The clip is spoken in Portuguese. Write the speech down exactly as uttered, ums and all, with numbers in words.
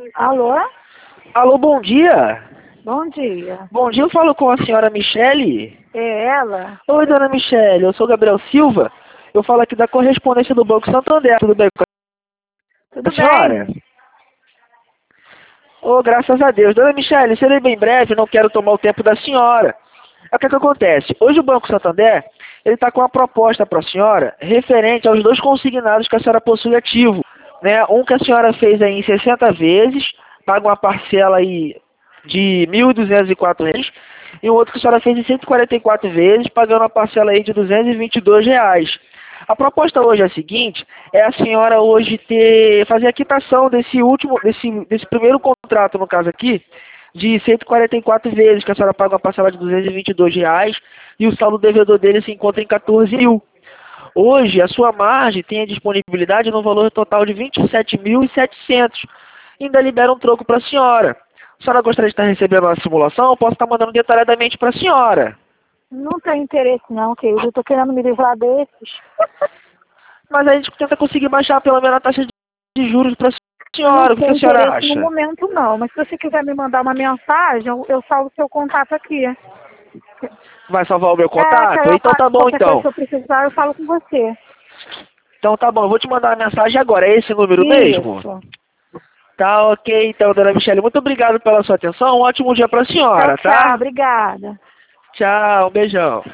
Alô? Alô, bom dia. Bom dia. Bom dia, eu falo com a senhora Michele. É ela? Oi, dona Michele, eu sou Gabriel Silva. Eu falo aqui da correspondência do Banco Santander. Tudo bem com Tudo a senhora? bem? Oh, graças a Deus. Dona Michele, serei bem breve, não quero tomar o tempo da senhora. É o que, é que acontece? Hoje o Banco Santander, ele está com uma proposta para a senhora referente aos dois consignados que a senhora possui ativo. Né? Um que a senhora fez aí em sessenta vezes, paga uma parcela aí de mil duzentos e quatro reais, e um outro que a senhora fez em cento e quarenta e quatro vezes, pagando uma parcela aí de duzentos e vinte e dois reais. A proposta hoje é a seguinte, é a senhora hoje ter, fazer a quitação desse último, desse, desse primeiro contrato, no caso aqui, de cento e quarenta e quatro vezes, que a senhora paga uma parcela de duzentos e vinte e dois reais, e o saldo devedor dele se encontra em quatorze mil. Hoje, a sua margem tem a disponibilidade no valor total de vinte e sete mil e setecentos. Ainda libera um troco para a senhora. A senhora gostaria de estar recebendo a simulação? Eu posso estar mandando detalhadamente para a senhora. Não tem interesse não, querido. Eu tô querendo me livrar desses. Mas a gente tenta conseguir baixar pelo menos a taxa de juros para a senhora. Não O que tem a senhora interesse no acha? momento não, mas se você quiser me mandar uma mensagem, eu, eu salvo o seu contato aqui. Vai salvar o meu É, que aí contato? eu Então faço tá bom, qualquer coisa então. que eu precisar, eu falo com você. Então tá bom, eu vou te mandar uma mensagem agora. É esse número mesmo? Isso. Tá ok, então, dona Michele. Muito obrigado pela sua atenção. Um ótimo dia para a Tchau, senhora, tchau. tá? Obrigada. Tchau, um beijão.